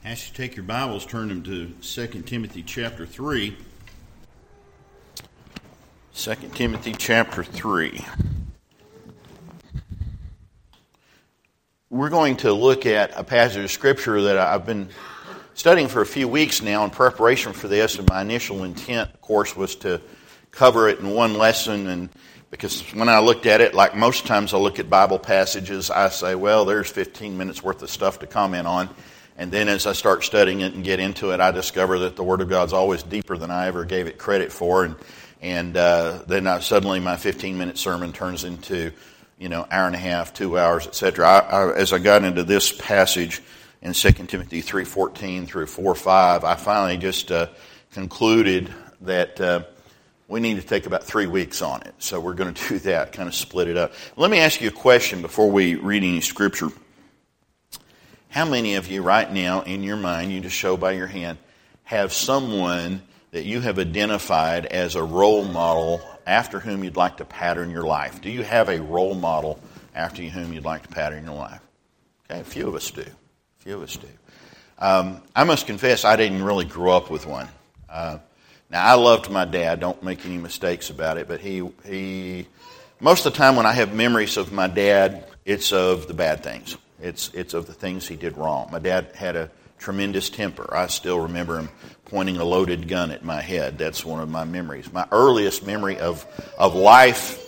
As you take your Bibles, turn them to 2 Timothy chapter 3. 2 Timothy chapter 3. We're going to look at a passage of Scripture that I've been studying for a few weeks now in preparation for this, and my initial intent, of course, was to cover it in one lesson, and because when I looked at it, like most times I look at Bible passages, I say, well, there's 15 minutes worth of stuff to comment on. And then as I start studying it and get into it, I discover that the Word of God's always deeper than I ever gave it credit for. And then suddenly my 15-minute sermon turns into, hour and a half, 2 hours, etc. As I got into this passage in 2 Timothy 3:14 through 4:5, I finally just concluded that we need to take about 3 weeks on it. So we're going to do that, kind of split it up. Let me ask you a question before we read any Scripture. How many of you right now in your mind, you just show by your hand, have someone that you have identified as a role model after whom you'd like to pattern your life? Do you have a role model after whom you'd like to pattern your life? Okay, a few of us do. I must confess I didn't really grow up with one. Now, I loved my dad. Don't make any mistakes about it. But he most of the time when I have memories of my dad, it's of the bad things. It's of the things he did wrong. My dad had a tremendous temper. I still remember him pointing a loaded gun at my head. That's one of my memories. My earliest memory of life,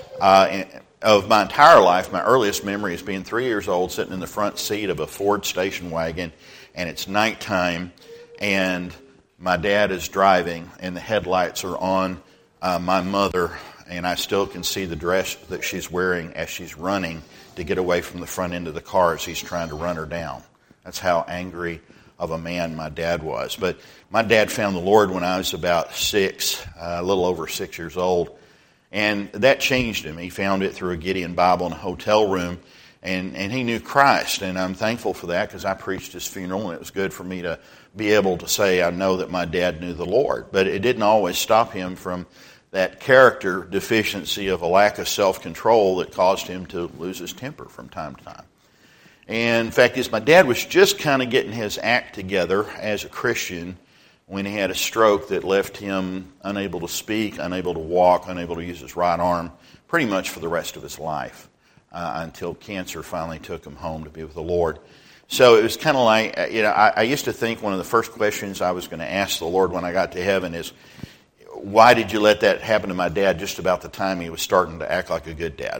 of my entire life, my earliest memory is being 3 years old, sitting in the front seat of a Ford station wagon, and it's nighttime, and my dad is driving, and the headlights are on my mother, and I still can see the dress that she's wearing as she's running to get away from the front end of the car as he's trying to run her down. That's how angry of a man my dad was. But my dad found the Lord when I was about 6, a little over 6 years old, and that changed him. He found it through a Gideon Bible in a hotel room, and he knew Christ, and I'm thankful for that because I preached his funeral, and it was good for me to be able to say I know that my dad knew the Lord. But it didn't always stop him from that character deficiency of a lack of self-control that caused him to lose his temper from time to time. And in fact, my dad was just kind of getting his act together as a Christian when he had a stroke that left him unable to speak, unable to walk, unable to use his right arm pretty much for the rest of his life until cancer finally took him home to be with the Lord. So it was kind of like, I used to think one of the first questions I was going to ask the Lord when I got to heaven is, why did you let that happen to my dad just about the time he was starting to act like a good dad?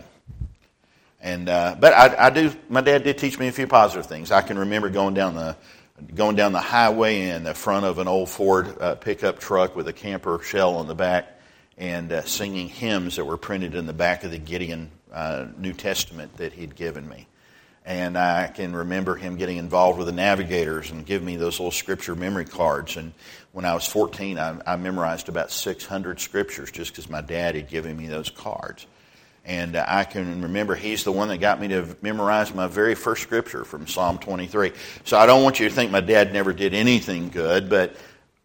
And but my dad did teach me a few positive things. I can remember going down the highway in the front of an old Ford pickup truck with a camper shell on the back and singing hymns that were printed in the back of the Gideon New Testament that he'd given me. And I can remember him getting involved with the Navigators and giving me those little scripture memory cards. And when I was 14, I memorized about 600 scriptures just because my dad had given me those cards. And I can remember he's the one that got me to memorize my very first scripture from Psalm 23. So I don't want you to think my dad never did anything good, but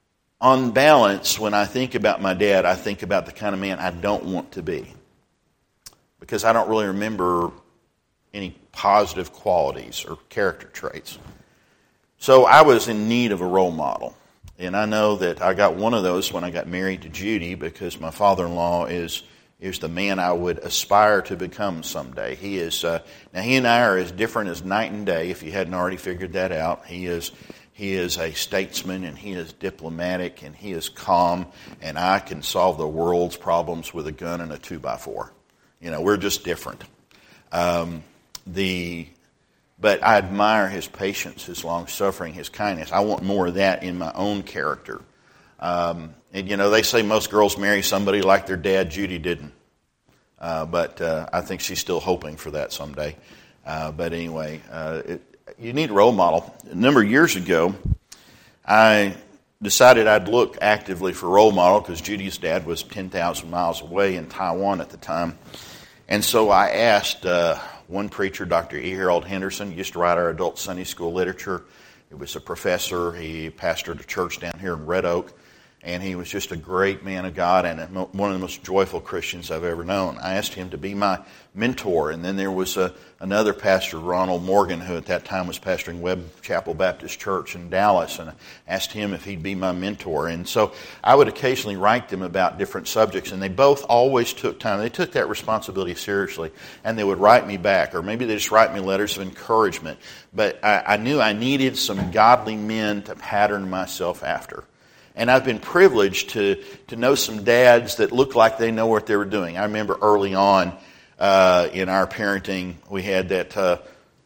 on balance, when I think about my dad, I think about the kind of man I don't want to be. Because I don't really remember any positive qualities or character traits. So I was in need of a role model. And I know that I got one of those when I got married to Judy because my father-in-law is the man I would aspire to become someday. He is now he and I are as different as night and day, if you hadn't already figured that out. He is a statesman, and he is diplomatic, and he is calm, and I can solve the world's problems with a gun and a 2x4. We're just different. But I admire his patience, his long-suffering, his kindness. I want more of that in my own character. And they say most girls marry somebody like their dad. Judy didn't. But I think she's still hoping for that someday. But anyway, you need a role model. A number of years ago, I decided I'd look actively for a role model because Judy's dad was 10,000 miles away in Taiwan at the time. And so I asked one preacher, Dr. E. Harold Henderson. He used to write our adult Sunday school literature. He was a professor. He pastored a church down here in Red Oak. And he was just a great man of God and one of the most joyful Christians I've ever known. I asked him to be my mentor. And then there was another pastor, Ronald Morgan, who at that time was pastoring Webb Chapel Baptist Church in Dallas. And I asked him if he'd be my mentor. And so I would occasionally write them about different subjects. And they both always took time. They took that responsibility seriously. And they would write me back. Or maybe they just write me letters of encouragement. But I knew I needed some godly men to pattern myself after. And I've been privileged to know some dads that look like they know what they were doing. I remember early on in our parenting, we had that,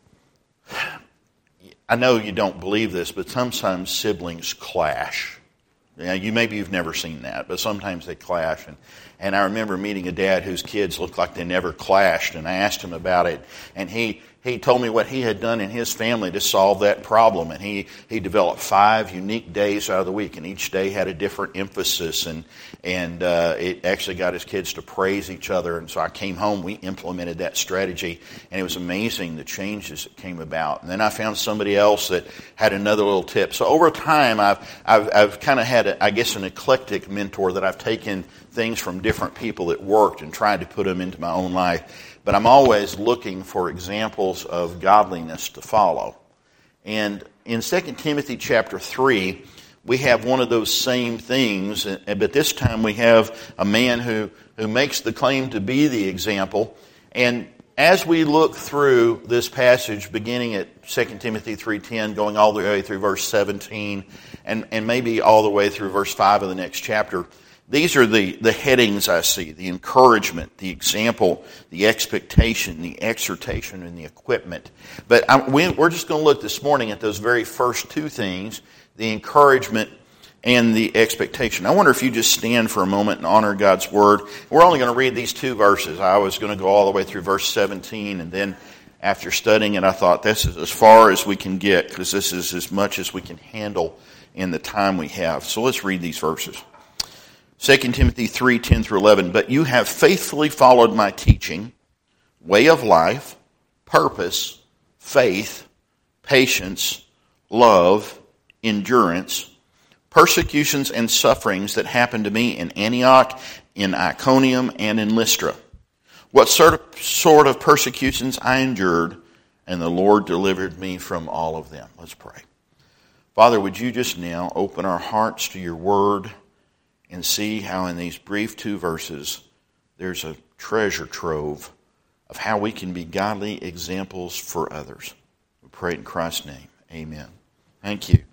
I know you don't believe this, but sometimes siblings clash. Maybe you've never seen that, but sometimes they clash. And I remember meeting a dad whose kids looked like they never clashed, and I asked him about it, and he told me what he had done in his family to solve that problem. And he developed 5 unique days out of the week, and each day had a different emphasis. And it actually got his kids to praise each other. And so I came home, we implemented that strategy, and it was amazing the changes that came about. And then I found somebody else that had another little tip. So over time, I've kind of had, an eclectic mentor that I've taken things from different people that worked and tried to put them into my own life. But I'm always looking for examples of godliness to follow. And in 2 Timothy chapter 3, we have one of those same things, but this time we have a man who makes the claim to be the example. And as we look through this passage, beginning at 2 Timothy 3:10, going all the way through verse 17, and maybe all the way through verse 5 of the next chapter, these are the headings I see: the encouragement, the example, the expectation, the exhortation, and the equipment. But we're just going to look this morning at those very first 2 things, the encouragement and the expectation. I wonder if you just stand for a moment and honor God's Word. We're only going to read these 2 verses. I was going to go all the way through verse 17, and then after studying it, I thought this is as far as we can get, because this is as much as we can handle in the time we have. So let's read these verses. 2 Timothy 3:10 through 11, but you have faithfully followed my teaching, way of life, purpose, faith, patience, love, endurance, persecutions and sufferings that happened to me in Antioch, in Iconium, and in Lystra. What sort of persecutions I endured, and the Lord delivered me from all of them. Let's pray. Father, would you just now open our hearts to your word and see how in these brief 2 verses there's a treasure trove of how we can be godly examples for others. We pray in Christ's name. Amen. Thank you.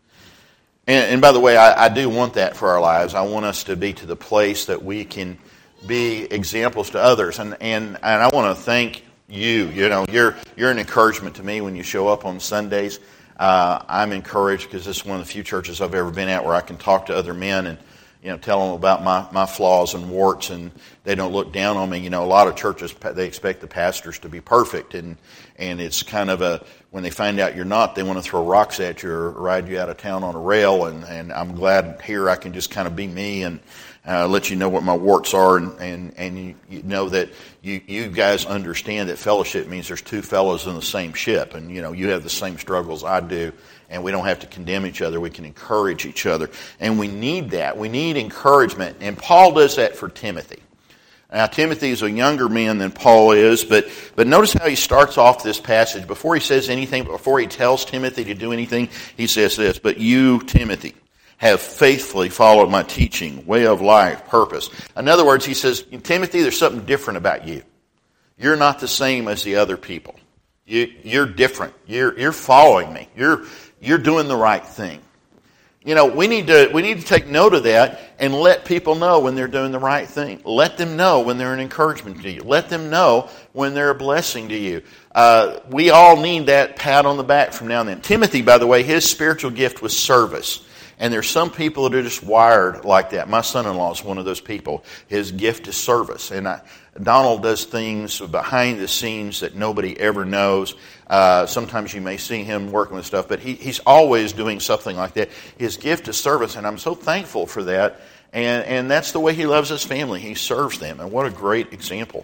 And by the way, I do want that for our lives. I want us to be to the place that we can be examples to others. And I want to thank you. You're an encouragement to me when you show up on Sundays. I'm encouraged because this is one of the few churches I've ever been at where I can talk to other men and tell them about my flaws and warts, and they don't look down on me. A lot of churches, they expect the pastors to be perfect, and it's kind of when they find out you're not, they want to throw rocks at you or ride you out of town on a rail, and I'm glad here I can just kind of be me and let you know what my warts are, and you know that you guys understand that fellowship means there's 2 fellows in the same ship, and you have the same struggles I do. And we don't have to condemn each other. We can encourage each other. And we need that. We need encouragement. And Paul does that for Timothy. Now, Timothy is a younger man than Paul is, but notice how he starts off this passage. Before he says anything, before he tells Timothy to do anything, he says this, but you, Timothy, have faithfully followed my teaching, way of life, purpose. In other words, he says, Timothy, there's something different about you. You're not the same as the other people. You're different. You're following me. You're doing the right thing. We need to take note of that and let people know when they're doing the right thing. Let them know when they're an encouragement to you. Let them know when they're a blessing to you. We all need that pat on the back from now and then. Timothy, by the way, his spiritual gift was service. And there's some people that are just wired like that. My son-in-law is one of those people. His gift is service. And Donald does things behind the scenes that nobody ever knows. Sometimes you may see him working with stuff, but he's always doing something like that. His gift is service, and I'm so thankful for that. And that's the way he loves his family. He serves them, and what a great example.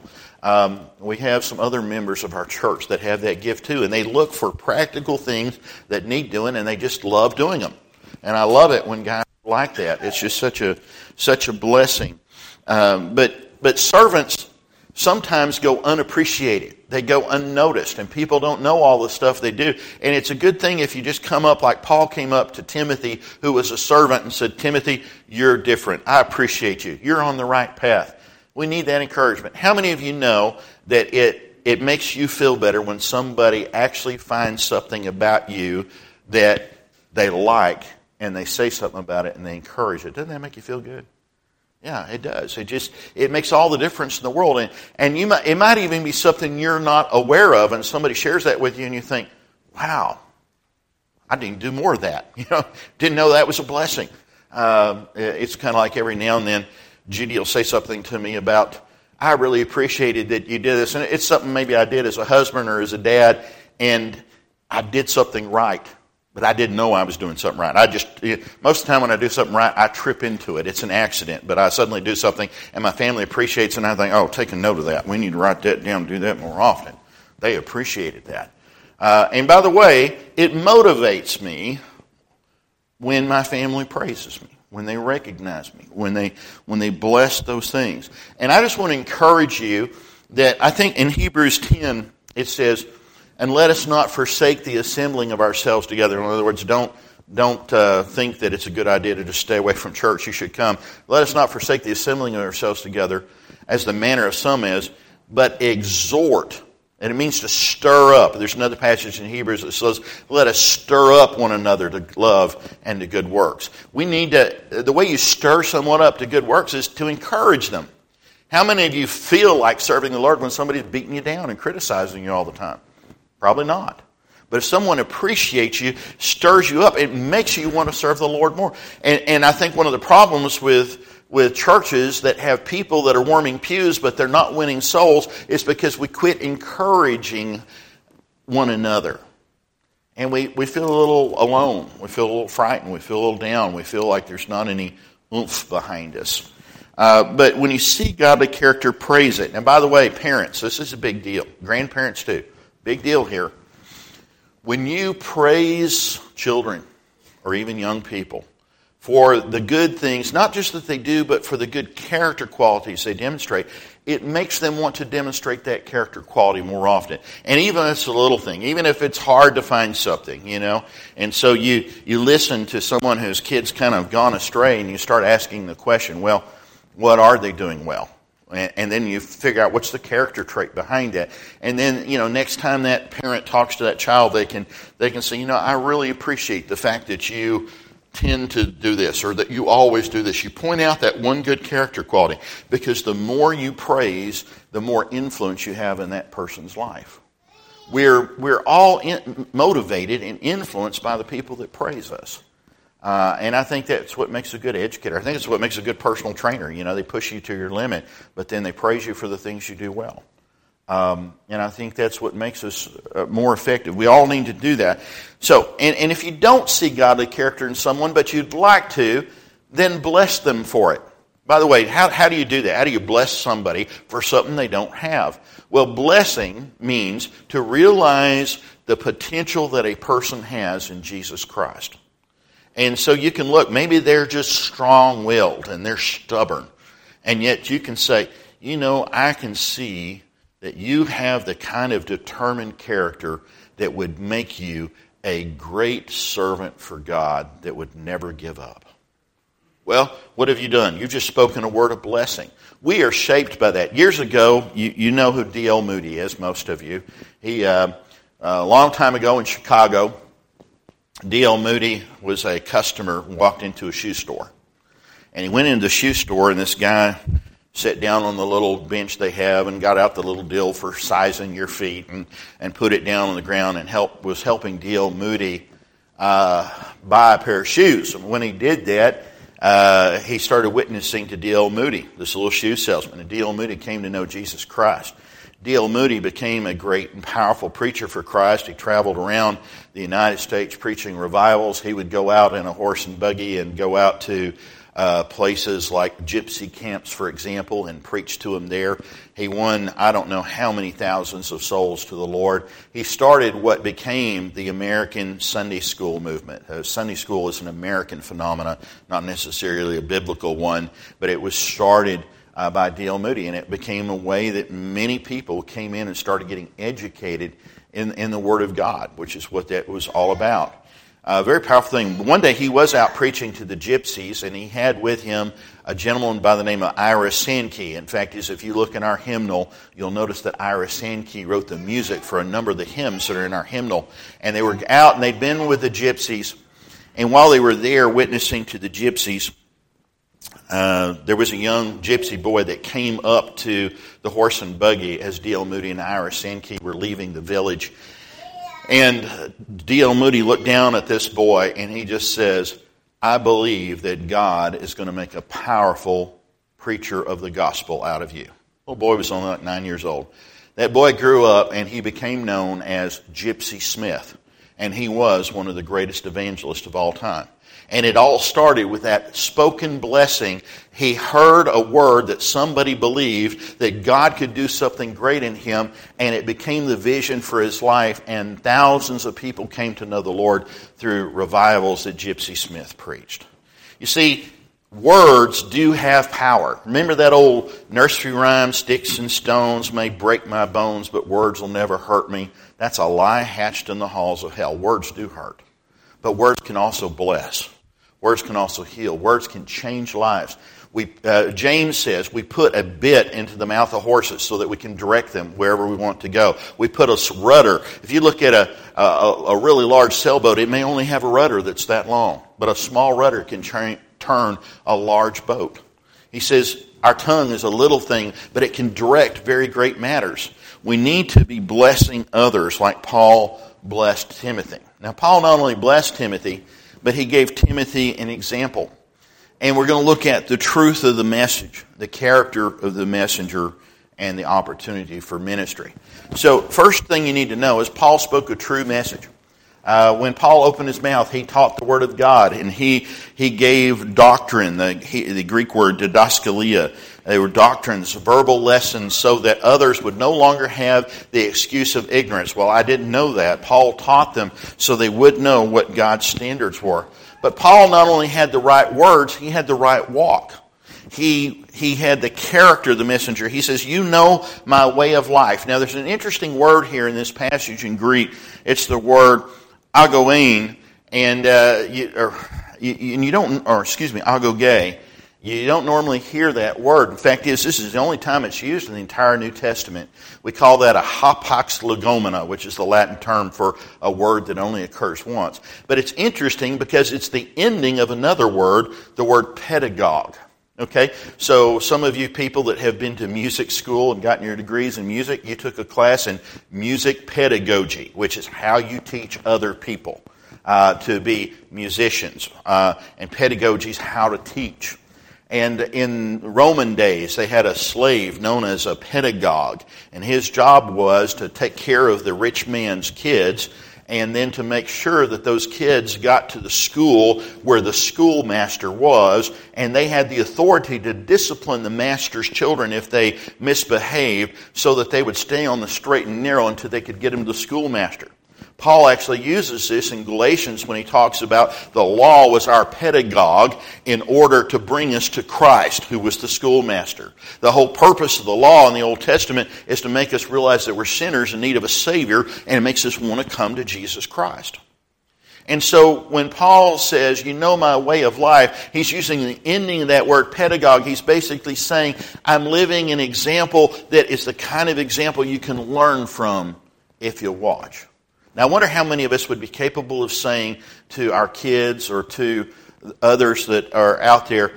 We have some other members of our church that have that gift too, and they look for practical things that need doing, and they just love doing them. And I love it when guys like that. It's just such a blessing. But servants sometimes go unappreciated. They go unnoticed, and people don't know all the stuff they do. And it's a good thing if you just come up like Paul came up to Timothy, who was a servant, and said, Timothy, you're different. I appreciate you. You're on the right path. We need that encouragement. How many of you know that it makes you feel better when somebody actually finds something about you that they like, and they say something about it, and they encourage it? Doesn't that make you feel good? Yeah, it does. It makes all the difference in the world. And it might even be something you're not aware of, and somebody shares that with you, and you think, wow, I need to do more of that. Didn't know that was a blessing. It's kind of like every now and then, Judy will say something to me about, I really appreciated that you did this. And it's something maybe I did as a husband or as a dad, and I did something right. But I didn't know I was doing something right. Most of the time when I do something right, I trip into it. It's an accident. But I suddenly do something, and my family appreciates it, and I think, oh, take a note of that. We need to write that down and do that more often. They appreciated that. And by the way, it motivates me when my family praises me, when they recognize me, when they bless those things. And I just want to encourage you that I think in Hebrews 10, it says, and let us not forsake the assembling of ourselves together. In other words, don't think that it's a good idea to just stay away from church. You should come. Let us not forsake the assembling of ourselves together, as the manner of some is, but exhort. And it means to stir up. There's another passage in Hebrews that says, let us stir up one another to love and to good works. The way you stir someone up to good works is to encourage them. How many of you feel like serving the Lord when somebody's beating you down and criticizing you all the time? Probably not. But if someone appreciates you, stirs you up, it makes you want to serve the Lord more. And I think one of the problems with churches that have people that are warming pews but they're not winning souls is because we quit encouraging one another. And we feel a little alone. We feel a little frightened. We feel a little down. We feel like there's not any oomph behind us. But when you see godly character, praise it. And by the way, parents, this is a big deal. Grandparents too. Big deal here. When you praise children or even young people for the good things, not just that they do, but for the good character qualities they demonstrate, it makes them want to demonstrate that character quality more often. And even if it's a little thing, even if it's hard to find something, And so you listen to someone whose kid's kind of gone astray, and you start asking the question, well, what are they doing well? And then you figure out what's the character trait behind that. And then, next time that parent talks to that child, they can say, I really appreciate the fact that you tend to do this, or that you always do this. You point out that one good character quality, because the more you praise, the more influence you have in that person's life. We're all motivated and influenced by the people that praise us. And I think that's what makes a good educator. I think it's what makes a good personal trainer. They push you to your limit, but then they praise you for the things you do well. And I think that's what makes us more effective. We all need to do that. So, and if you don't see godly character in someone, but you'd like to, then bless them for it. By the way, how do you do that? How do you bless somebody for something they don't have? Well, blessing means to realize the potential that a person has in Jesus Christ. And so you can look, maybe they're just strong-willed and they're stubborn. And yet you can say, I can see that you have the kind of determined character that would make you a great servant for God that would never give up. Well, what have you done? You've just spoken a word of blessing. We are shaped by that. Years ago, you know who D.L. Moody is, most of you. He, a long time ago in Chicago, D.L. Moody was a customer who walked into a shoe store. And he went into the shoe store, and this guy sat down on the little bench they have and got out the little deal for sizing your feet and put it down on the ground and was helping D.L. Moody buy a pair of shoes. And when he did that, he started witnessing to D.L. Moody, this little shoe salesman. And D.L. Moody came to know Jesus Christ. D.L. Moody became a great and powerful preacher for Christ. He traveled around the United States preaching revivals. He would go out in a horse and buggy and go out to places like gypsy camps, for example, and preached to them there. He won, I don't know how many thousands of souls to the Lord. He started what became the American Sunday school movement. Sunday school is an American phenomenon, not necessarily a biblical one, but it was started by D.L. Moody, and it became a way that many people came in and started getting educated in the Word of God, which is what that was all about. A very powerful thing. One day he was out preaching to the gypsies, and he had with him a gentleman by the name of Ira Sankey. In fact, if you look in our hymnal, you'll notice that Ira Sankey wrote the music for a number of the hymns that are in our hymnal. And they were out, and they'd been with the gypsies. And while they were there witnessing to the gypsies, there was a young gypsy boy that came up to the horse and buggy as D.L. Moody and Ira Sankey were leaving the village. And D.L. Moody looked down at this boy and he just says, I believe that God is going to make a powerful preacher of the gospel out of you. Little boy was only like 9 years old. That boy grew up and he became known as Gypsy Smith. And he was one of the greatest evangelists of all time. And it all started with that spoken blessing. He heard a word that somebody believed that God could do something great in him, and it became the vision for his life, and thousands of people came to know the Lord through revivals that Gypsy Smith preached. You see, words do have power. Remember that old nursery rhyme, sticks and stones may break my bones, but words will never hurt me? That's a lie hatched in the halls of hell. Words do hurt. But words can also bless. Words can also heal. Words can change lives. James says we put a bit into the mouth of horses so that we can direct them wherever we want to go. We put a rudder. If you look at a really large sailboat, it may only have a rudder that's that long. But a small rudder can turn a large boat. He says our tongue is a little thing, but it can direct very great matters. We need to be blessing others like Paul blessed Timothy. Now, Paul not only blessed Timothy, but he gave Timothy an example. And we're going to look at the truth of the message, the character of the messenger, and the opportunity for ministry. So, first thing you need to know is Paul spoke a true message. When Paul opened his mouth, he taught the Word of God, and he gave doctrine, the Greek word didaskalia. They were doctrines, verbal lessons, so that others would no longer have the excuse of ignorance. Well, I didn't know that. Paul taught them so they would know what God's standards were. But Paul not only had the right words, he had the right walk. He had the character of the messenger. He says, you know my way of life. Now, there's an interesting word here in this passage in Greek. It's the word agoein, and agoge. You don't normally hear that word. In fact, this is the only time it's used in the entire New Testament. We call that a hapax legomena, which is the Latin term for a word that only occurs once. But it's interesting because it's the ending of another word, the word pedagogue. Okay, so some of you people that have been to music school and gotten your degrees in music, you took a class in music pedagogy, which is how you teach other people to be musicians. And pedagogy is how to teach. And in Roman days, they had a slave known as a pedagogue, and his job was to take care of the rich man's kids and then to make sure that those kids got to the school where the schoolmaster was, and they had the authority to discipline the master's children if they misbehaved so that they would stay on the straight and narrow until they could get them to the schoolmaster. Paul actually uses this in Galatians when he talks about the law was our pedagogue in order to bring us to Christ, who was the schoolmaster. The whole purpose of the law in the Old Testament is to make us realize that we're sinners in need of a Savior, and it makes us want to come to Jesus Christ. And so when Paul says, you know my way of life, he's using the ending of that word pedagogue. He's basically saying, I'm living an example that is the kind of example you can learn from if you watch. Now, I wonder how many of us would be capable of saying to our kids or to others that are out there,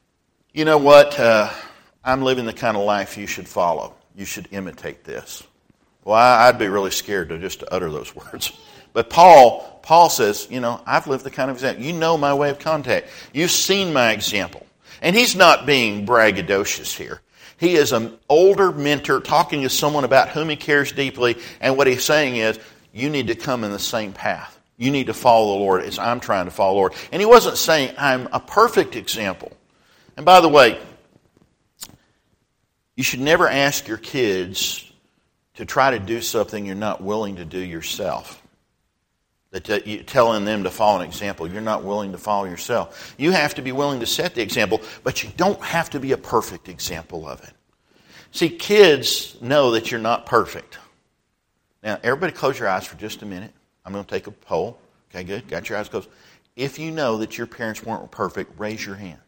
you know what, I'm living the kind of life you should follow. You should imitate this. Well, I'd be really scared to utter those words. But Paul says, you know, I've lived the kind of example. You know my way of contact. You've seen my example. And he's not being braggadocious here. He is an older mentor talking to someone about whom he cares deeply, and what he's saying is, you need to come in the same path. You need to follow the Lord as I'm trying to follow the Lord. And he wasn't saying I'm a perfect example. And by the way, you should never ask your kids to try to do something you're not willing to do yourself. That you're telling them to follow an example you're not willing to follow yourself. You have to be willing to set the example, but you don't have to be a perfect example of it. See, kids know that you're not perfect. Now, everybody close your eyes for just a minute. I'm going to take a poll. Okay, good. Got your eyes closed. If you know that your parents weren't perfect, raise your hand.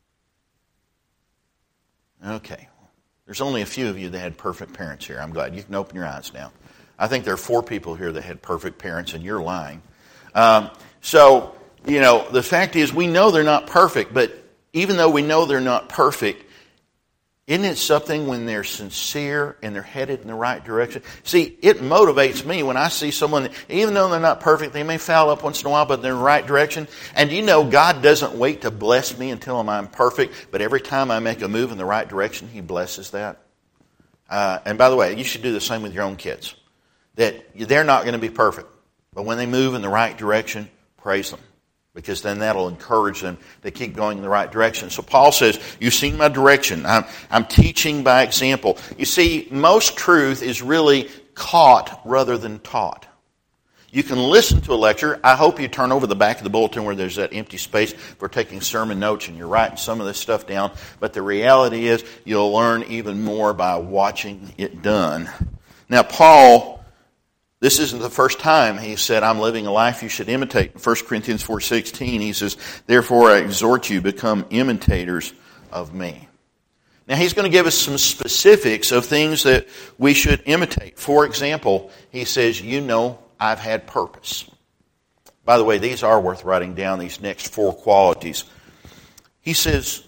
Okay. There's only a few of you that had perfect parents here. I'm glad. You can open your eyes now. I think there are 4 people here that had perfect parents, and you're lying. So, the fact is we know they're not perfect, but even though we know they're not perfect, isn't it something when they're sincere and they're headed in the right direction? See, it motivates me when I see someone, even though they're not perfect, they may foul up once in a while, but they're in the right direction. And God doesn't wait to bless me until I'm perfect, but every time I make a move in the right direction, He blesses that. And by the way, you should do the same with your own kids. That they're not going to be perfect, but when they move in the right direction, praise them. Because then that'll encourage them to keep going in the right direction. So Paul says, you've seen my direction. I'm teaching by example. You see, most truth is really caught rather than taught. You can listen to a lecture. I hope you turn over the back of the bulletin where there's that empty space for taking sermon notes and you're writing some of this stuff down. But the reality is you'll learn even more by watching it done. Now, Paul, this isn't the first time he said, I'm living a life you should imitate. In 1 Corinthians 4:16, he says, therefore I exhort you, become imitators of me. Now he's going to give us some specifics of things that we should imitate. For example, he says, I've had purpose. By the way, these are worth writing down, these next 4 qualities. He says,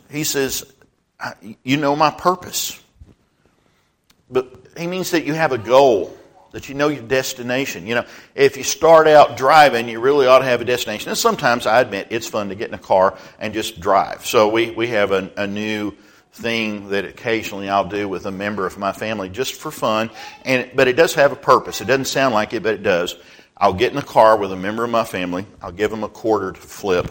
my purpose. But he means that you have a goal. That you know your destination. If you start out driving, you really ought to have a destination. And sometimes, I admit, it's fun to get in a car and just drive. So we have a new thing that occasionally I'll do with a member of my family just for fun. But it does have a purpose. It doesn't sound like it, but it does. I'll get in a car with a member of my family. I'll give them a quarter to flip.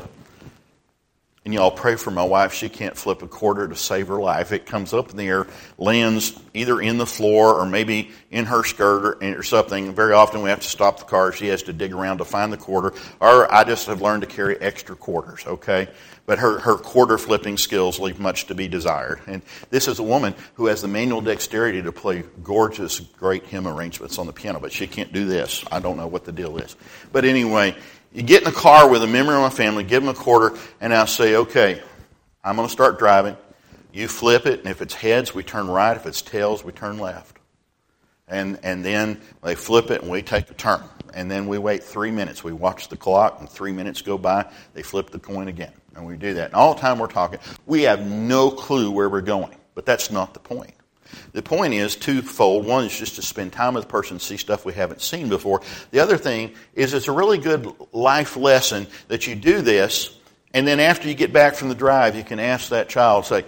And y'all pray for my wife. She can't flip a quarter to save her life. It comes up in the air, lands either in the floor or maybe in her skirt or something. Very often we have to stop the car. She has to dig around to find the quarter. Or I just have learned to carry extra quarters, okay? But her quarter flipping skills leave much to be desired. And this is a woman who has the manual dexterity to play gorgeous, great hymn arrangements on the piano. But she can't do this. I don't know what the deal is. But anyway, you get in the car with a member of my family, give them a quarter, and I'll say, okay, I'm going to start driving. You flip it, and if it's heads, we turn right. If it's tails, we turn left. And then they flip it, and we take a turn. And then we wait 3 minutes. We watch the clock, and 3 minutes go by. They flip the coin again, and we do that. And all the time we're talking, we have no clue where we're going. But that's not the point. The point is twofold. One is just to spend time with the person, see stuff we haven't seen before. The other thing is it's a really good life lesson that you do this, and then after you get back from the drive, you can ask that child, say,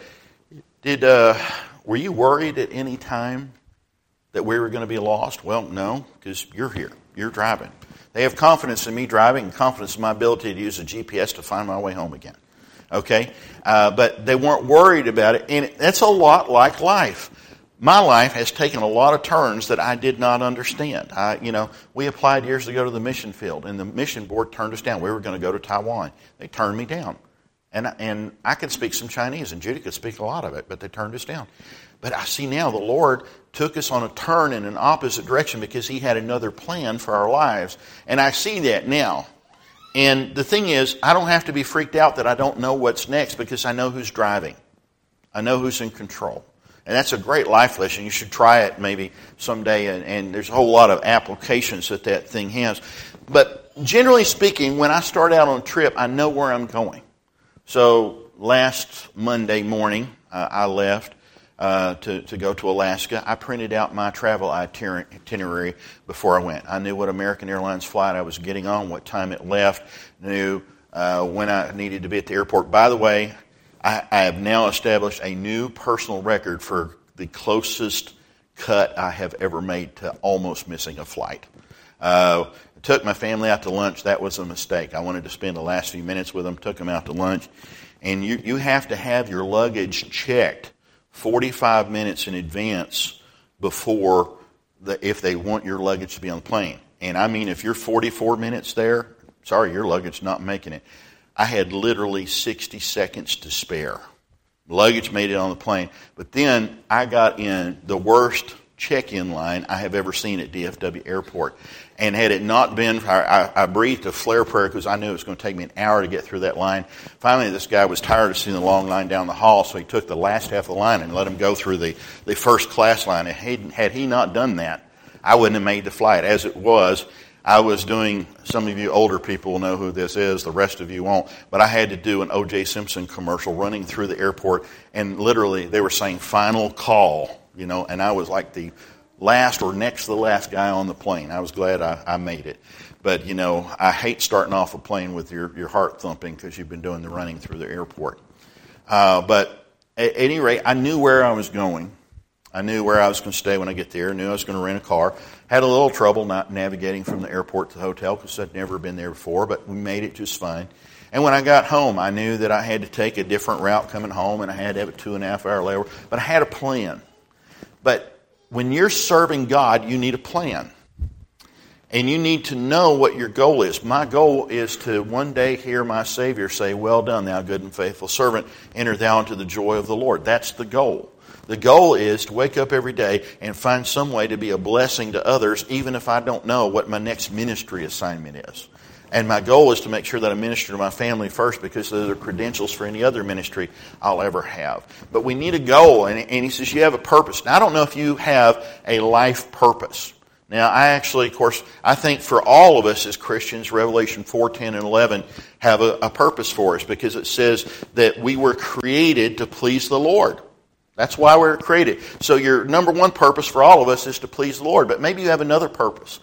were you worried at any time that we were going to be lost? Well, no, because you're here. You're driving. They have confidence in me driving and confidence in my ability to use a GPS to find my way home again. Okay? But they weren't worried about it, and that's a lot like life. My life has taken a lot of turns that I did not understand. We applied years ago to the mission field, and the mission board turned us down. We were going to go to Taiwan. They turned me down. And I could speak some Chinese, and Judy could speak a lot of it, but they turned us down. But I see now the Lord took us on a turn in an opposite direction because He had another plan for our lives. And I see that now. And the thing is, I don't have to be freaked out that I don't know what's next because I know who's driving. I know who's in control. And that's a great life lesson. You should try it maybe someday, and there's a whole lot of applications that thing has. But generally speaking, when I start out on a trip, I know where I'm going. So last Monday morning, I left to go to Alaska. I printed out my travel itinerary before I went. I knew what American Airlines flight I was getting on, what time it left, knew when I needed to be at the airport. By the way, I have now established a new personal record for the closest cut I have ever made to almost missing a flight. took my family out to lunch. That was a mistake. I wanted to spend the last few minutes with them, took them out to lunch. And you have to have your luggage checked 45 minutes in advance before if they want your luggage to be on the plane. And I mean, if you're 44 minutes there, sorry, your luggage not making it. I had literally 60 seconds to spare. Luggage made it on the plane. But then I got in the worst check-in line I have ever seen at DFW Airport. And had it not been, I breathed a flare prayer because I knew it was going to take me an hour to get through that line. Finally, this guy was tired of seeing the long line down the hall, so he took the last half of the line and let him go through the first class line. And had he not done that, I wouldn't have made the flight. As it was, I was doing, some of you older people will know who this is, the rest of you won't, but I had to do an O.J. Simpson commercial running through the airport, and literally they were saying final call, and I was like the last or next to the last guy on the plane. I was glad I made it. But, I hate starting off a plane with your heart thumping because you've been doing the running through the airport. But at any rate, I knew where I was going. I knew where I was going to stay when I get there. I knew I was going to rent a car. Had a little trouble not navigating from the airport to the hotel because I'd never been there before, but we made it just fine. And when I got home, I knew that I had to take a different route coming home, and I had to have a 2.5-hour layover. But I had a plan. But when you're serving God, you need a plan. And you need to know what your goal is. My goal is to one day hear my Savior say, "Well done, thou good and faithful servant. Enter thou into the joy of the Lord." That's the goal. The goal is to wake up every day and find some way to be a blessing to others, even if I don't know what my next ministry assignment is. And my goal is to make sure that I minister to my family first, because they're the credentials for any other ministry I'll ever have. But we need a goal, and he says you have a purpose. Now, I don't know if you have a life purpose. Now, I think for all of us as Christians, Revelation 4:10 and 11 have a purpose for us, because it says that we were created to please the Lord. That's why we're created. So your number one purpose for all of us is to please the Lord. But maybe you have another purpose.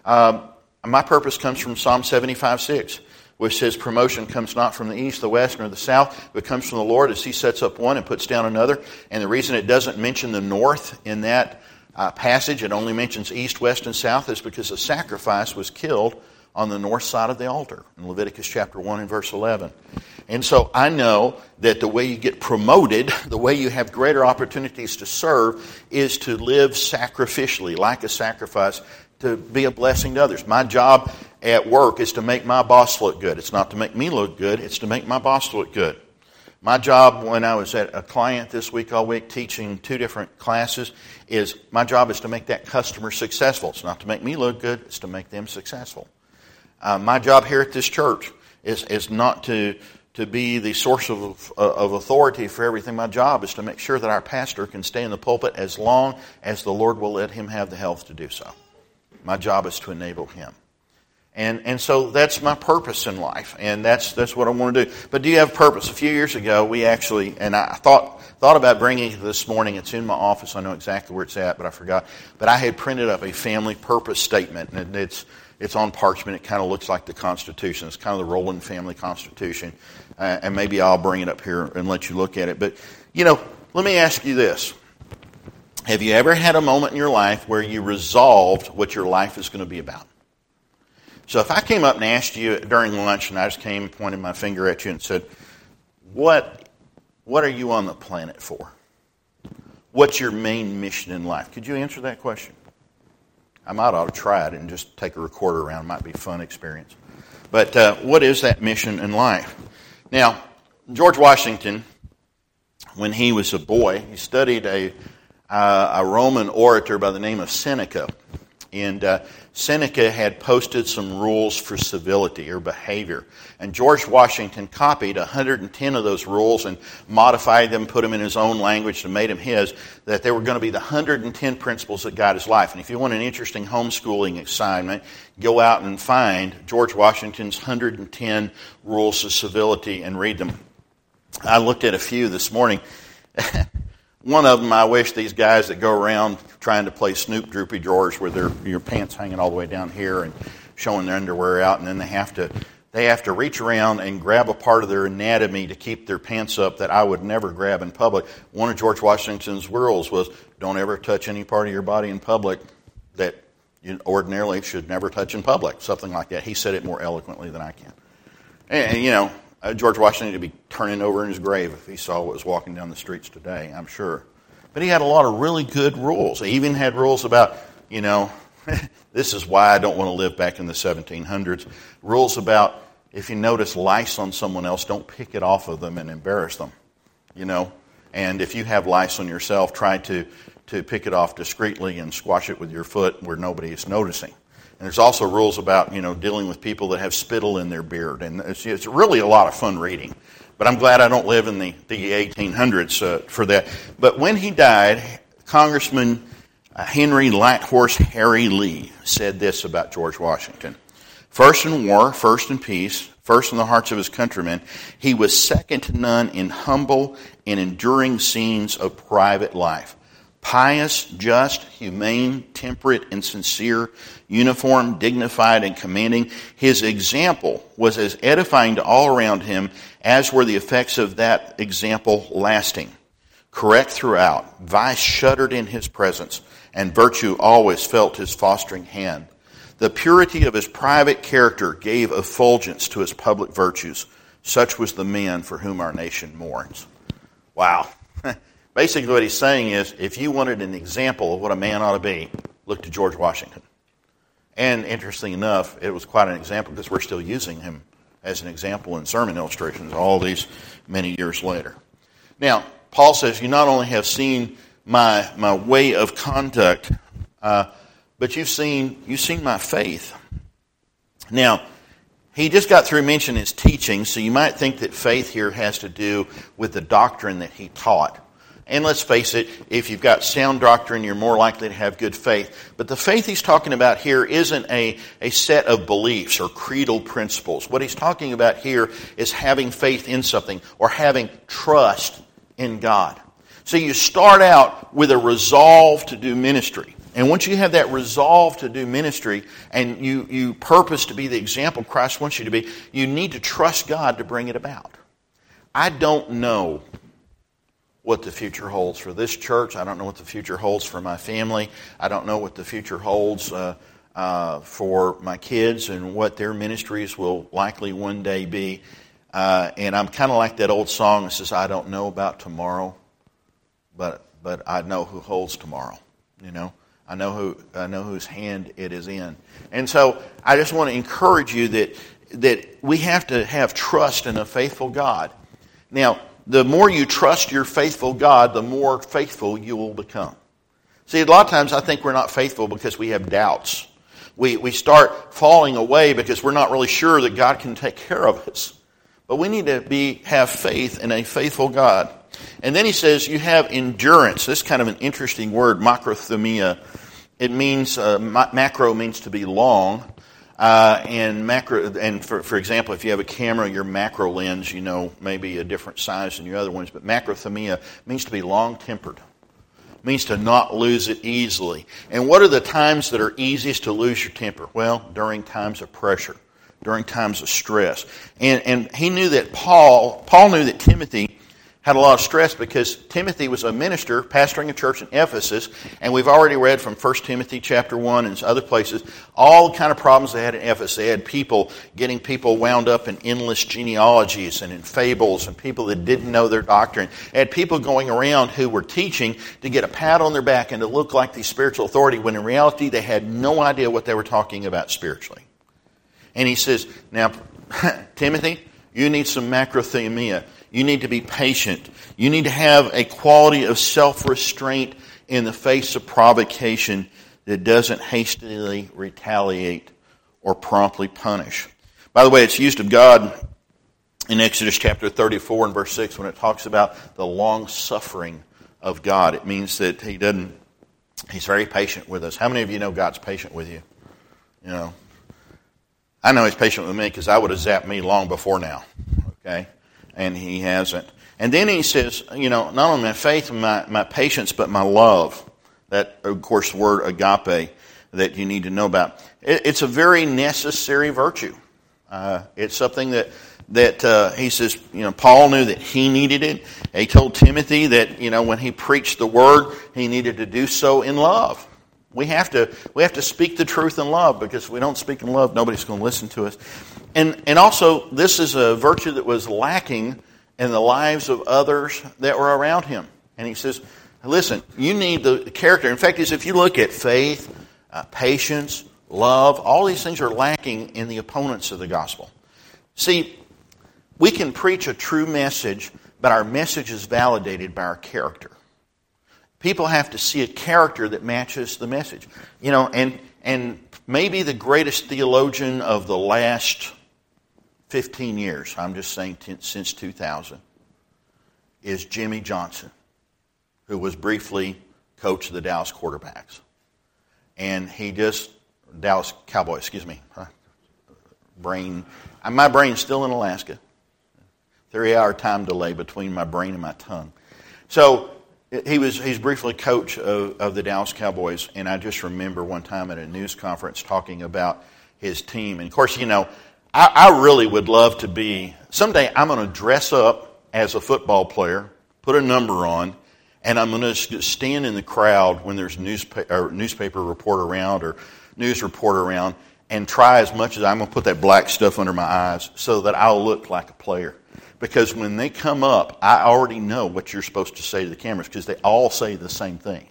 My purpose comes from Psalm 75:6, which says, "Promotion comes not from the east, the west, nor the south, but comes from the Lord as He sets up one and puts down another." And the reason it doesn't mention the north in that passage, it only mentions east, west, and south, is because a sacrifice was killed on the north side of the altar in Leviticus chapter 1 and verse 11. And so I know that the way you get promoted, the way you have greater opportunities to serve, is to live sacrificially, like a sacrifice, to be a blessing to others. My job at work is to make my boss look good. It's not to make me look good, it's to make my boss look good. My job when I was at a client this week all week teaching 2 different classes is my job is to make that customer successful. It's not to make me look good, it's to make them successful. My job here at this church is not to be the source of authority for everything. My job is to make sure that our pastor can stay in the pulpit as long as the Lord will let him have the health to do so. My job is to enable him. And so that's my purpose in life, and that's what I want to do. But do you have purpose? A few years ago, we actually, and I thought about bringing it this morning. It's in my office. I know exactly where it's at, but I forgot. But I had printed up a family purpose statement, and it's on parchment. It kind of looks like the Constitution. It's kind of the Roland family Constitution. And maybe I'll bring it up here and let you look at it. But, let me ask you this. Have you ever had a moment in your life where you resolved what your life is going to be about? So if I came up and asked you during lunch, and I just came and pointed my finger at you and said, what are you on the planet for? What's your main mission in life? Could you answer that question? I might ought to try it and just take a recorder around. It might be a fun experience. But what is that mission in life? Now, George Washington, when he was a boy, he studied a Roman orator by the name of Seneca. And Seneca had posted some rules for civility or behavior. And George Washington copied 110 of those rules and modified them, put them in his own language and made them his, that they were going to be the 110 principles that guide his life. And if you want an interesting homeschooling assignment, go out and find George Washington's 110 rules of civility and read them. I looked at a few this morning. One of them, I wish these guys that go around trying to play Snoop Droopy George with your pants hanging all the way down here and showing their underwear out, and then they have to reach around and grab a part of their anatomy to keep their pants up that I would never grab in public. One of George Washington's rules was, don't ever touch any part of your body in public that you ordinarily should never touch in public, something like that. He said it more eloquently than I can. And George Washington would be turning over in his grave if he saw what was walking down the streets today, I'm sure. But he had a lot of really good rules. He even had rules about, this is why I don't want to live back in the 1700s. Rules about if you notice lice on someone else, don't pick it off of them and embarrass them, And if you have lice on yourself, try to pick it off discreetly and squash it with your foot where nobody is noticing. And there's also rules about, dealing with people that have spittle in their beard. And it's really a lot of fun reading. But I'm glad I don't live in the 1800s for that. But when he died, Congressman Henry Lighthorse Harry Lee said this about George Washington. First in war, first in peace, first in the hearts of his countrymen, he was second to none in humble and enduring scenes of private life. Pious, just, humane, temperate, and sincere, uniform, dignified, and commanding, his example was as edifying to all around him as were the effects of that example lasting. Correct throughout, vice shuddered in his presence, and virtue always felt his fostering hand. The purity of his private character gave effulgence to his public virtues. Such was the man for whom our nation mourns. Wow. Basically what he's saying is, if you wanted an example of what a man ought to be, look to George Washington. And interesting enough, it was quite an example because we're still using him as an example in sermon illustrations all these many years later. Now, Paul says, you not only have seen my way of conduct, but you've seen my faith. Now, he just got through mentioning his teaching, so you might think that faith here has to do with the doctrine that he taught. And let's face it, if you've got sound doctrine, you're more likely to have good faith. But the faith he's talking about here isn't a set of beliefs or creedal principles. What he's talking about here is having faith in something or having trust in God. So you start out with a resolve to do ministry. And once you have that resolve to do ministry and you purpose to be the example Christ wants you to be, you need to trust God to bring it about. I don't know what the future holds for this church. I don't know what the future holds for my family. I don't know what the future holds for my kids and what their ministries will likely one day be. And I'm kind of like that old song that says, I don't know about tomorrow, but I know who holds tomorrow. I know whose hand it is in. And so I just want to encourage you that we have to have trust in a faithful God. Now, the more you trust your faithful God, the more faithful you will become. See, a lot of times I think we're not faithful because we have doubts. We start falling away because we're not really sure that God can take care of us. But we need to have faith in a faithful God. And then he says you have endurance. This is kind of an interesting word, macrothumia. It means, macro means to be long. And for example, if you have a camera, your macro lens, may be a different size than your other ones. But macrothumia means to be long-tempered. It means to not lose it easily. And what are the times that are easiest to lose your temper? Well, during times of pressure, during times of stress. And he knew that Paul knew that Timothy had a lot of stress because Timothy was a minister pastoring a church in Ephesus, and we've already read from 1 Timothy chapter 1 and other places all the kind of problems they had in Ephesus. They had getting people wound up in endless genealogies and in fables and people that didn't know their doctrine. They had people going around who were teaching to get a pat on their back and to look like the spiritual authority when in reality they had no idea what they were talking about spiritually. And he says, now, Timothy, you need some macrothumia. You need to be patient. You need to have a quality of self-restraint in the face of provocation that doesn't hastily retaliate or promptly punish. By the way, it's used of God in Exodus chapter 34 and verse 6 when it talks about the long-suffering of God. It means that He's very patient with us. How many of you know God's patient with you? I know He's patient with me because I would have zapped me long before now. Okay? And He hasn't. And then He says, not only my faith and my patience, but my love. That, of course, the word agape that you need to know about. It's a very necessary virtue. It's something that he says, Paul knew that he needed it. He told Timothy that, when he preached the word, he needed to do so in love. We have to speak the truth in love, because if we don't speak in love, nobody's going to listen to us. And also, this is a virtue that was lacking in the lives of others that were around him. And he says, listen, you need the character. In fact, if you look at faith, patience, love, all these things are lacking in the opponents of the gospel. See, we can preach a true message, but our message is validated by our character. People have to see a character that matches the message. And maybe the greatest theologian of the last 15 years, I'm just saying since 2000, is Jimmy Johnson, who was briefly coach of the Dallas Quarterbacks. And Dallas Cowboys, excuse me. My brain's still in Alaska. 3-hour time delay between my brain and my tongue. So he's briefly coach of the Dallas Cowboys, and I just remember one time at a news conference talking about his team. And of course, I really would love to be, someday I'm going to dress up as a football player, put a number on, and I'm going to stand in the crowd when there's a newspaper report around or news report around, and try as much as I'm going to put that black stuff under my eyes so that I'll look like a player. Because when they come up, I already know what you're supposed to say to the cameras, because they all say the same thing.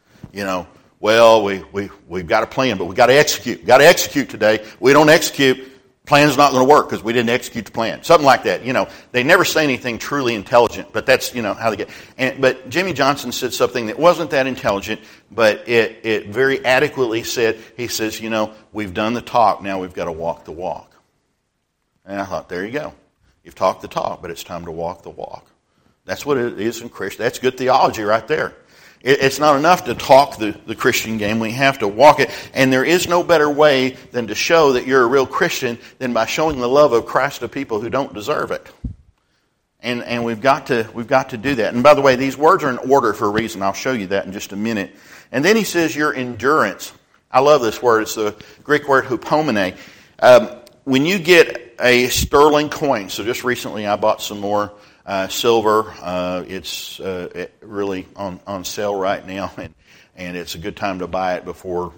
Well, we've got a plan, but we've got to execute. We've got to execute today. We don't execute, plan's not going to work because we didn't execute the plan. Something like that. They never say anything truly intelligent, but that's, how they get. But Jimmy Johnson said something that wasn't that intelligent, but it very adequately said, he says, we've done the talk, now we've got to walk the walk. And I thought, there you go. You've talked the talk, but it's time to walk the walk. That's what it is in Christian. That's good theology right there. It's not enough to talk the Christian game. We have to walk it. And there is no better way than to show that you're a real Christian than by showing the love of Christ to people who don't deserve it. And we've got to do that. And by the way, these words are in order for a reason. I'll show you that in just a minute. And then he says your endurance. I love this word. It's the Greek word hupomene. When you get a sterling coin, so just recently I bought some more silver. It's really on sale right now, and it's a good time to buy it before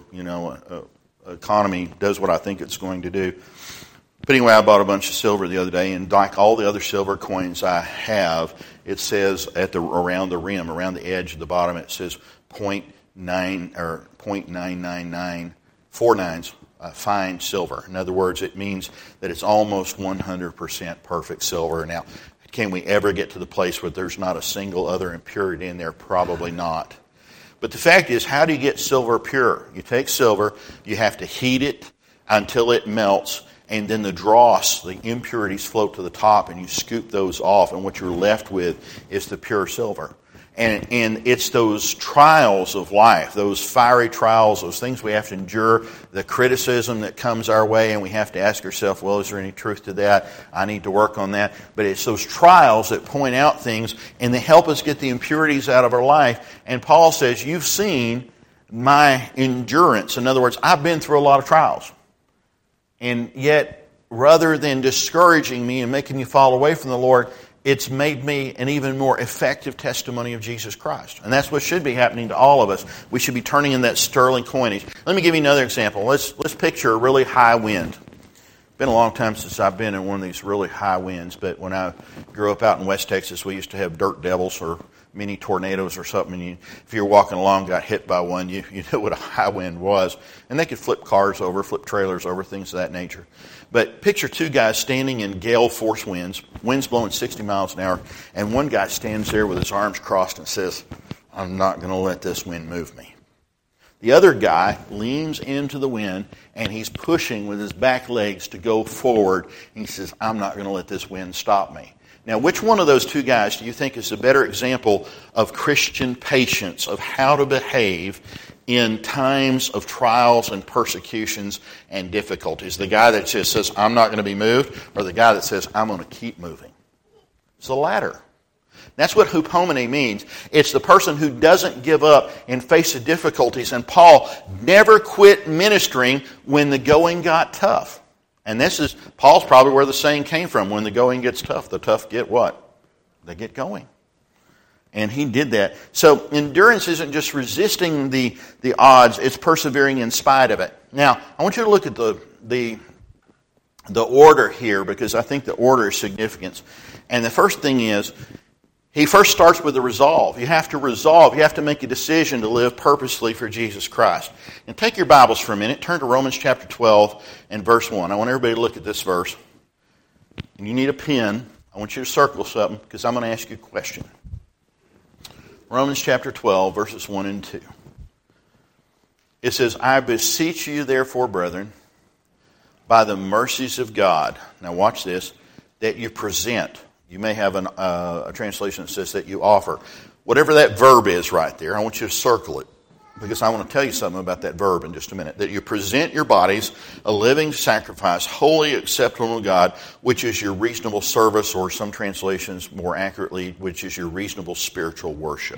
economy does what I think it's going to do. But anyway, I bought a bunch of silver the other day, and like all the other silver coins I have, it says around the rim, around the edge of the bottom, it says 0.9 or 0.999 49s. Fine silver. In other words, it means that it's almost 100% perfect silver. Now, can we ever get to the place where there's not a single other impurity in there? Probably not. But the fact is, how do you get silver pure? You take silver, you have to heat it until it melts, and then the dross, the impurities float to the top, and you scoop those off, and what you're left with is the pure silver. And it's those trials of life, those fiery trials, those things we have to endure, the criticism that comes our way, and we have to ask ourselves, well, is there any truth to that? I need to work on that. But it's those trials that point out things, and they help us get the impurities out of our life. And Paul says, you've seen my endurance. In other words, I've been through a lot of trials. And yet, rather than discouraging me and making me fall away from the Lord, it's made me an even more effective testimony of Jesus Christ. And that's what should be happening to all of us. We should be turning in that sterling coinage. Let me give you another example. Let's picture a really high wind. It's been a long time since I've been in one of these really high winds, but when I grew up out in West Texas, we used to have dirt devils or mini tornadoes or something. And if you were walking along, got hit by one, you knew what a high wind was. And they could flip cars over, flip trailers over, things of that nature. But picture two guys standing in gale force winds blowing 60 miles an hour, and one guy stands there with his arms crossed and says, I'm not going to let this wind move me. The other guy leans into the wind, and he's pushing with his back legs to go forward. And he says, I'm not going to let this wind stop me. Now, which one of those two guys do you think is a better example of Christian patience, of how to behave in times of trials and persecutions and difficulties? The guy that just says, I'm not going to be moved, or the guy that says, I'm going to keep moving? It's the latter. That's what hupomene means. It's the person who doesn't give up in face of difficulties. And Paul never quit ministering when the going got tough. And Paul's probably where the saying came from. When the going gets tough, the tough get what? They get going. And he did that. So endurance isn't just resisting the odds, it's persevering in spite of it. Now, I want you to look at the order here, because I think the order is significant. And the first thing is, he first starts with a resolve. You have to resolve. You have to make a decision to live purposely for Jesus Christ. And take your Bibles for a minute. Turn to Romans chapter 12 and verse 1. I want everybody to look at this verse. And you need a pen. I want you to circle something, because I'm going to ask you a question. Romans chapter 12, verses 1 and 2. It says, I beseech you, therefore, brethren, by the mercies of God. Now watch this. That you present. You may have a translation that says that you offer. Whatever that verb is right there, I want you to circle it, because I want to tell you something about that verb in just a minute. That you present your bodies a living sacrifice, wholly acceptable to God, which is your reasonable service, or some translations more accurately, which is your reasonable spiritual worship.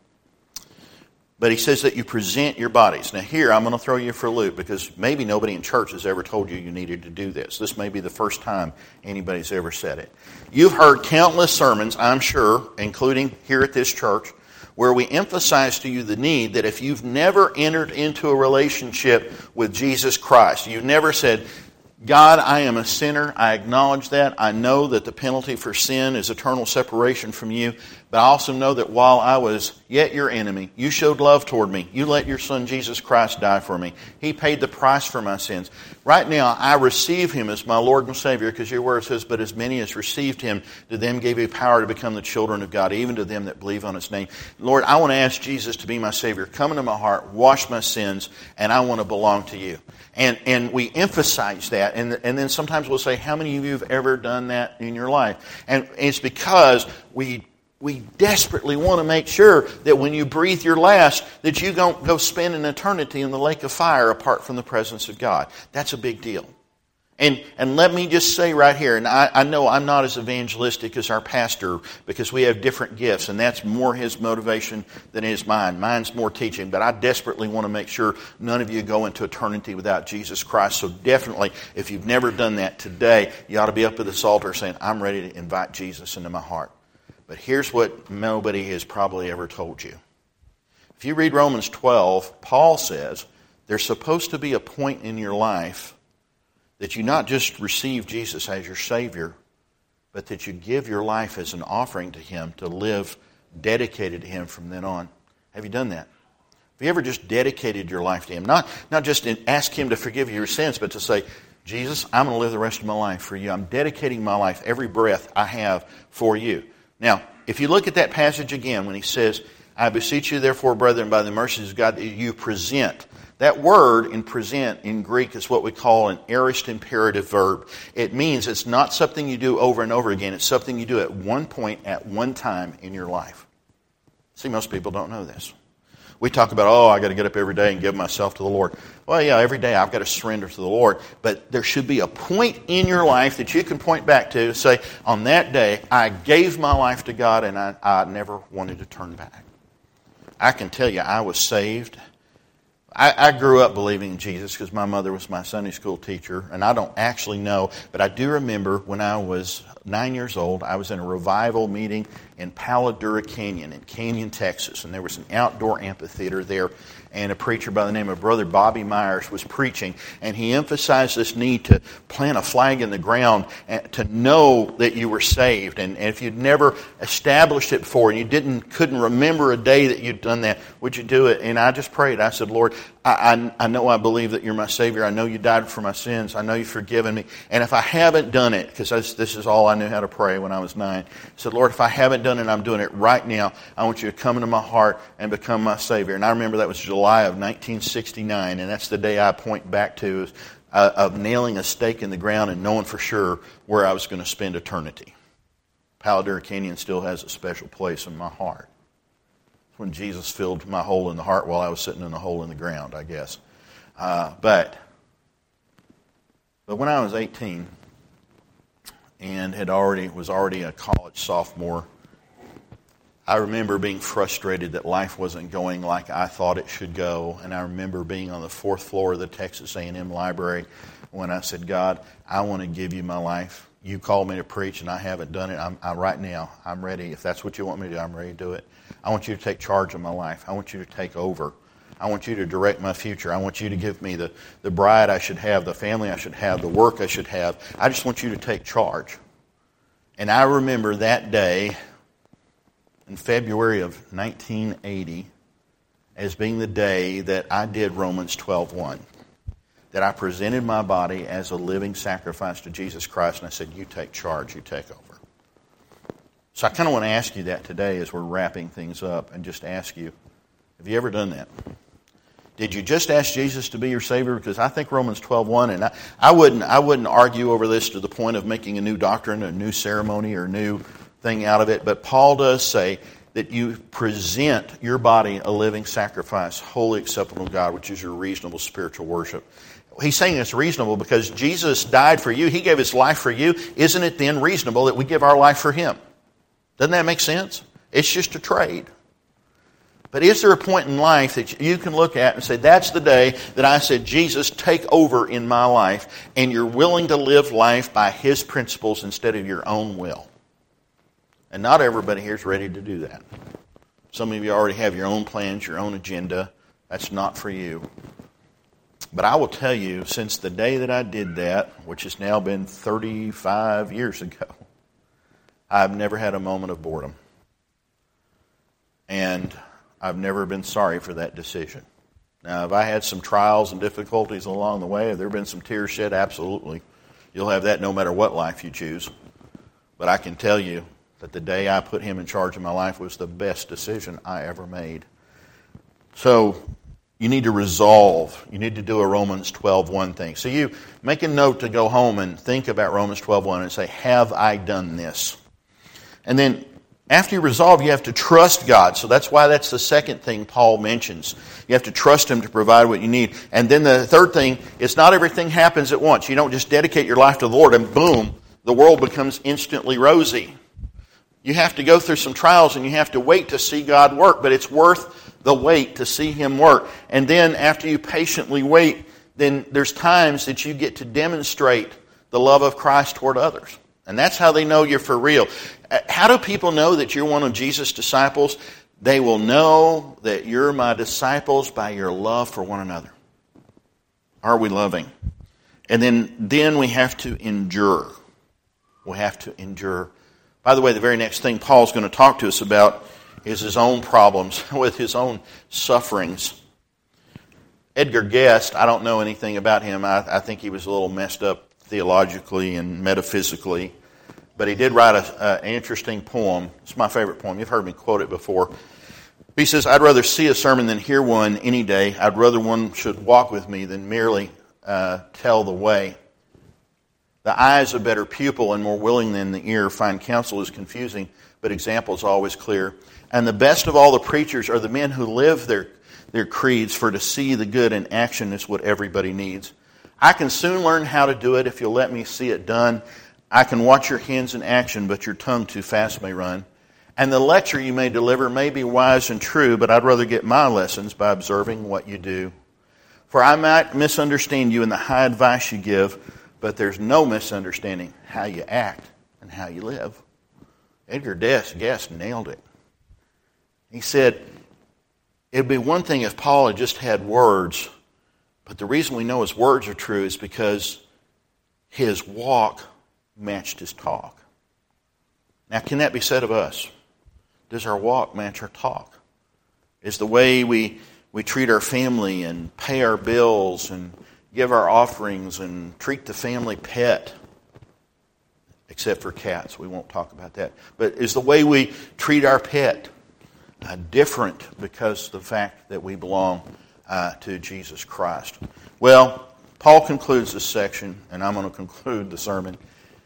But he says that you present your bodies. Now here, I'm going to throw you for a loop, because maybe nobody in church has ever told you needed to do this. This may be the first time anybody's ever said it. You've heard countless sermons, I'm sure, including here at this church, where we emphasize to you the need that if you've never entered into a relationship with Jesus Christ, you've never said, God, I am a sinner. I acknowledge that. I know that the penalty for sin is eternal separation from you. But I also know that while I was yet your enemy, you showed love toward me. You let your Son Jesus Christ die for me. He paid the price for my sins. Right now, I receive Him as my Lord and Savior, because your word says, but as many as received Him, to them gave He power to become the children of God, even to them that believe on His name. Lord, I want to ask Jesus to be my Savior. Come into my heart, wash my sins, and I want to belong to you. And we emphasize that. And then sometimes we'll say, how many of you have ever done that in your life? And it's because we desperately want to make sure that when you breathe your last, that you don't go spend an eternity in the lake of fire apart from the presence of God. That's a big deal. And let me just say right here, and I know I'm not as evangelistic as our pastor, because we have different gifts, and that's more his motivation than is mine. Mine's more teaching, but I desperately want to make sure none of you go into eternity without Jesus Christ. So definitely, if you've never done that today, you ought to be up at this altar saying, I'm ready to invite Jesus into my heart. But here's what nobody has probably ever told you. If you read Romans 12, Paul says there's supposed to be a point in your life that you not just receive Jesus as your Savior, but that you give your life as an offering to Him to live dedicated to Him from then on. Have you done that? Have you ever just dedicated your life to Him? Not just ask Him to forgive you your sins, but to say, Jesus, I'm going to live the rest of my life for you. I'm dedicating my life, every breath I have, for you. Now, if you look at that passage again, when he says, I beseech you, therefore, brethren, by the mercies of God, that you present. That word in present in Greek is what we call an aorist imperative verb. It means it's not something you do over and over again. It's something you do at one point, at one time in your life. See, most people don't know this. We talk about, I got to get up every day and give myself to the Lord. Well, yeah, every day I've got to surrender to the Lord. But there should be a point in your life that you can point back to say, on that day, I gave my life to God and I never wanted to turn back. I can tell you, I was saved. I grew up believing in Jesus because my mother was my Sunday school teacher, and I don't actually know, but I do remember when I was 9 years old, I was in a revival meeting in Palo Duro Canyon in Canyon, Texas, and there was an outdoor amphitheater there, and a preacher by the name of Brother Bobby Myers was preaching, and he emphasized this need to plant a flag in the ground and to know that you were saved. And if you'd never established it before and you couldn't remember a day that you'd done that, would you do it? And I just prayed. I said, Lord, I know I believe that you're my Savior. I know you died for my sins. I know you've forgiven me. And if I haven't done it, because this is all I knew how to pray when I was 9, I said, Lord, if I haven't done it, I'm doing it right now. I want you to come into my heart and become my Savior. And I remember that was July of 1969, and that's the day I point back to of nailing a stake in the ground and knowing for sure where I was going to spend eternity. Palo Duro Canyon still has a special place in my heart. When Jesus filled my hole in the heart while I was sitting in a hole in the ground, I guess. But when I was 18 and was already a college sophomore, I remember being frustrated that life wasn't going like I thought it should go. And I remember being on the 4th floor of the Texas A&M library when I said, God, I want to give you my life. you called me to preach and I haven't done it. I'm right now, I'm ready. If that's what you want me to do, I'm ready to do it. I want you to take charge of my life. I want you to take over. I want you to direct my future. I want you to give me the bride I should have, the family I should have, the work I should have. I just want you to take charge. And I remember that day in February of 1980 as being the day that I did Romans 12:1. That I presented my body as a living sacrifice to Jesus Christ, and I said, you take charge, you take over. So I kind of want to ask you that today as we're wrapping things up, and just ask you, have you ever done that? Did you just ask Jesus to be your Savior? Because I think Romans 12:1, and I wouldn't argue over this to the point of making a new doctrine, a new ceremony, or a new thing out of it, but Paul does say that you present your body a living sacrifice, wholly acceptable to God, which is your reasonable spiritual worship. He's saying it's reasonable because Jesus died for you. He gave His life for you. Isn't it then reasonable that we give our life for Him? Doesn't that make sense? It's just a trade. But is there a point in life that you can look at and say, that's the day that I said, Jesus, take over in my life, and you're willing to live life by His principles instead of your own will? And not everybody here is ready to do that. Some of you already have your own plans, your own agenda. That's not for you. But I will tell you, since the day that I did that, which has now been 35 years ago, I've never had a moment of boredom. And I've never been sorry for that decision. Now, have I had some trials and difficulties along the way? Have there been some tears shed? Absolutely. You'll have that no matter what life you choose. But I can tell you that the day I put Him in charge of my life was the best decision I ever made. So you need to resolve. You need to do a Romans 12:1 thing. So you make a note to go home and think about Romans 12:1 and say, have I done this? And then after you resolve, you have to trust God. So that's why that's the second thing Paul mentions. You have to trust Him to provide what you need. And then the third thing is not everything happens at once. You don't just dedicate your life to the Lord and boom, the world becomes instantly rosy. You have to go through some trials and you have to wait to see God work, but it's worth the wait to see Him work. And then after you patiently wait, then there's times that you get to demonstrate the love of Christ toward others. And that's how they know you're for real. How do people know that you're one of Jesus' disciples? They will know that you're my disciples by your love for one another. Are we loving? And then we have to endure. We have to endure. By the way, the very next thing Paul's going to talk to us about is his own problems with his own sufferings. Edgar Guest, I don't know anything about him. I think he was a little messed up theologically and metaphysically. But he did write an interesting poem. It's my favorite poem. You've heard me quote it before. He says, I'd rather see a sermon than hear one any day. I'd rather one should walk with me than merely tell the way. The eye is a better pupil and more willing than the ear. Fine counsel is confusing, but example is always clear. And the best of all the preachers are the men who live their creeds, for to see the good in action is what everybody needs. I can soon learn how to do it if you'll let me see it done. I can watch your hands in action, but your tongue too fast may run. And the lecture you may deliver may be wise and true, but I'd rather get my lessons by observing what you do. For I might misunderstand you in the high advice you give, but there's no misunderstanding how you act and how you live. Edgar Guest nailed it. He said, it'd be one thing if Paul had just had words, but the reason we know his words are true is because his walk matched his talk. Now, can that be said of us? Does our walk match our talk? Is the way we treat our family and pay our bills and give our offerings and treat the family pet, except for cats, we won't talk about that, but is the way we treat our pet different because of the fact that we belong to Jesus Christ? Well, Paul concludes this section, and I'm going to conclude the sermon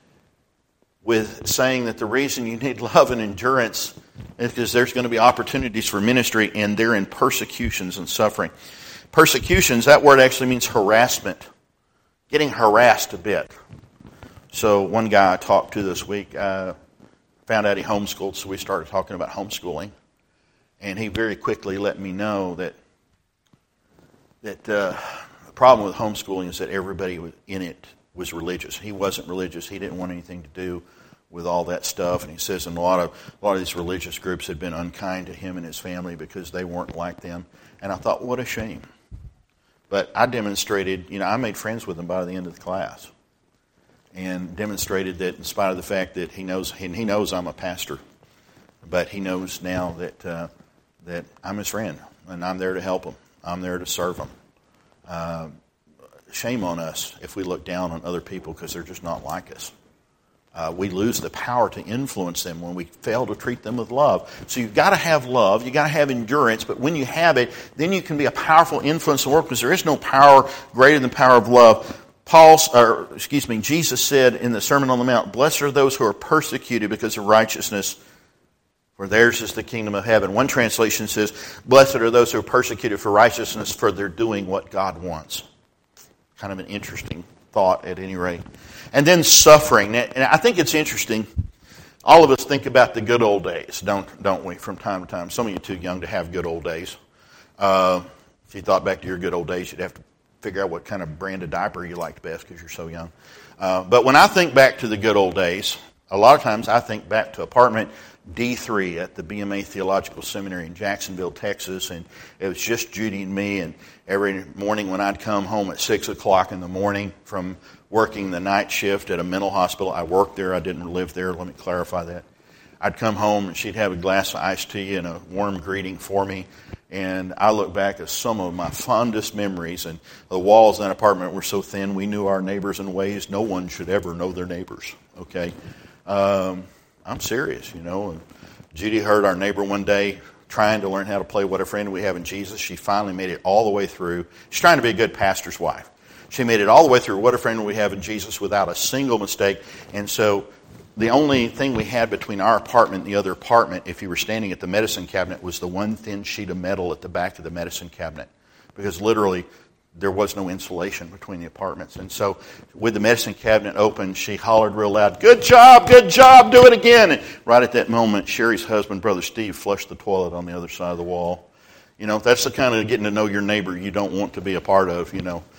with saying that the reason you need love and endurance is because there's going to be opportunities for ministry, and they're in persecutions and suffering. Persecutions, that word actually means harassment. Getting harassed a bit. So one guy I talked to this week found out he homeschooled, so we started talking about homeschooling. And he very quickly let me know that the problem with homeschooling is that everybody in it was religious. He wasn't religious. He didn't want anything to do with all that stuff. And he says, and a lot of these religious groups had been unkind to him and his family because they weren't like them. And I thought, what a shame. But I demonstrated, I made friends with him by the end of the class, and demonstrated that in spite of the fact that he knows I'm a pastor, but he knows now that I'm his friend, and I'm there to help him. I'm there to serve him. Shame on us if we look down on other people because they're just not like us. We lose the power to influence them when we fail to treat them with love. So you've got to have love, you've got to have endurance, but when you have it, then you can be a powerful influence in the world because there is no power greater than the power of love. Jesus said in the Sermon on the Mount, "Blessed are those who are persecuted because of righteousness, for theirs is the kingdom of heaven." One translation says, "Blessed are those who are persecuted for righteousness, for they're doing what God wants." Kind of an interesting thought at any rate. And then suffering. And I think it's interesting. All of us think about the good old days, don't we, from time to time. Some of you are too young to have good old days. If you thought back to your good old days, you'd have to figure out what kind of brand of diaper you liked best because you're so young. But when I think back to the good old days, a lot of times I think back to apartment D3 at the BMA Theological Seminary in Jacksonville, Texas, and it was just Judy and me, and every morning when I'd come home at 6 o'clock in the morning from working the night shift at a mental hospital. I worked there, I didn't live there, let me clarify that. I'd come home and she'd have a glass of iced tea and a warm greeting for me, and I look back at some of my fondest memories, and the walls in that apartment were so thin we knew our neighbors in ways no one should ever know their neighbors, okay? I'm serious, And Judy heard our neighbor one day trying to learn how to play What a Friend We Have in Jesus. She finally made it all the way through. She's trying to be a good pastor's wife. She made it all the way through What a Friend We Have in Jesus without a single mistake. And so the only thing we had between our apartment and the other apartment, if you were standing at the medicine cabinet, was the one thin sheet of metal at the back of the medicine cabinet. Because literally there was no insulation between the apartments. And so with the medicine cabinet open, she hollered real loud, good job, do it again. And right at that moment, Sherry's husband, Brother Steve, flushed the toilet on the other side of the wall. That's the kind of getting to know your neighbor you don't want to be a part of,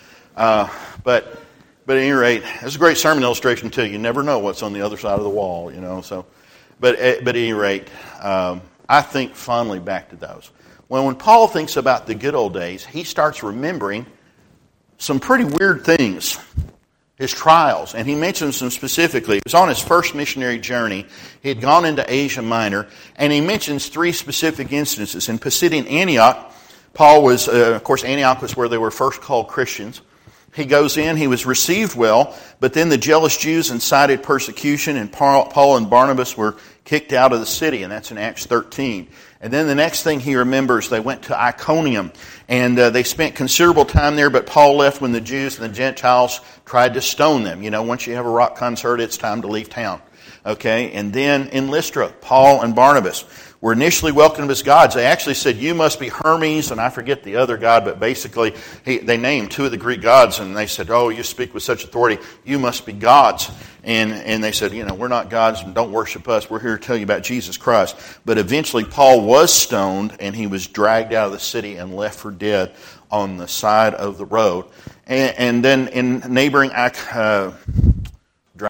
But at any rate, it's a great sermon illustration too. You never know what's on the other side of the wall, So, but at any rate, I think fondly back to those. When Paul thinks about the good old days, he starts remembering some pretty weird things, his trials, and he mentions them specifically. It was on his first missionary journey. He had gone into Asia Minor, and he mentions 3 specific instances. In Pisidian Antioch, Paul was, of course, Antioch was where they were first called Christians. He goes in, he was received well, but then the jealous Jews incited persecution, and Paul and Barnabas were kicked out of the city, and that's in Acts 13. And then the next thing he remembers, they went to Iconium, and they spent considerable time there, but Paul left when the Jews and the Gentiles tried to stone them. Once you have a rock concert, it's time to leave town. Okay, and then in Lystra, Paul and Barnabas were initially welcomed as gods. They actually said, you must be Hermes, and I forget the other god, but basically they named 2 of the Greek gods, and they said, oh, you speak with such authority, you must be gods. And they said, we're not gods, and don't worship us, we're here to tell you about Jesus Christ. But eventually Paul was stoned, and he was dragged out of the city and left for dead on the side of the road. And then in neighboring